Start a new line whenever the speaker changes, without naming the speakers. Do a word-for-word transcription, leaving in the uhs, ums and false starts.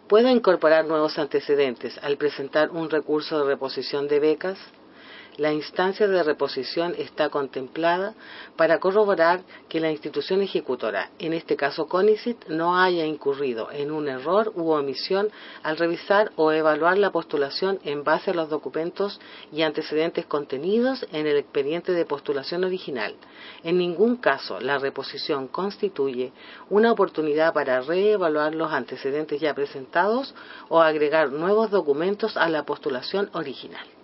¿Puedo incorporar nuevos antecedentes al presentar un recurso de reposición de becas? La instancia de reposición está contemplada para corroborar que la institución ejecutora, en este caso CONICYT, no haya incurrido en un error u omisión al revisar o evaluar la postulación en base a los documentos y antecedentes contenidos en el expediente de postulación original. En ningún caso la reposición constituye una oportunidad para reevaluar los antecedentes ya presentados o agregar nuevos documentos a la postulación original.